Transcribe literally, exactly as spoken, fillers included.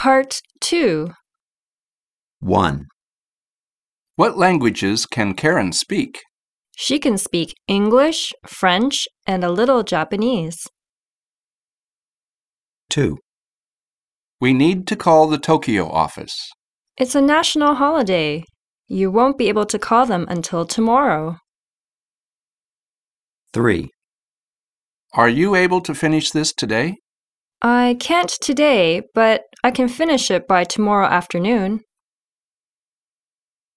Part two. one. What languages can Karen speak? She can speak English, French, and a little Japanese. two. We need to call the Tokyo office. It's a national holiday. You won't be able to call them until tomorrow. three. Are you able to finish this today? I can't today, but I can finish it by tomorrow afternoon.